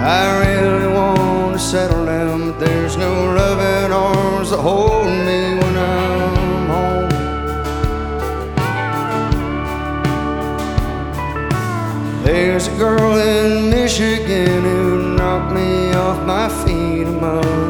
I really want to settle down, but there's no loving arms that hold me when I'm home. There's a girl in Michigan who knocked me off my feet a month